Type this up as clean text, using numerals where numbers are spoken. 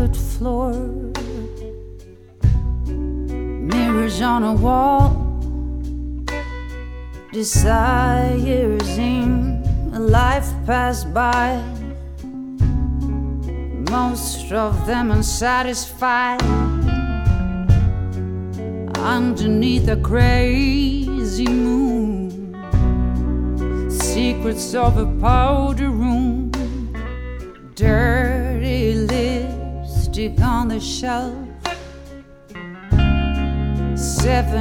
velvet floor, mirrors on a wall, desires in a life passed by, most of them unsatisfied. Underneath a crazy moon, secrets of a powder room, dirty lipstick on the shelf, 7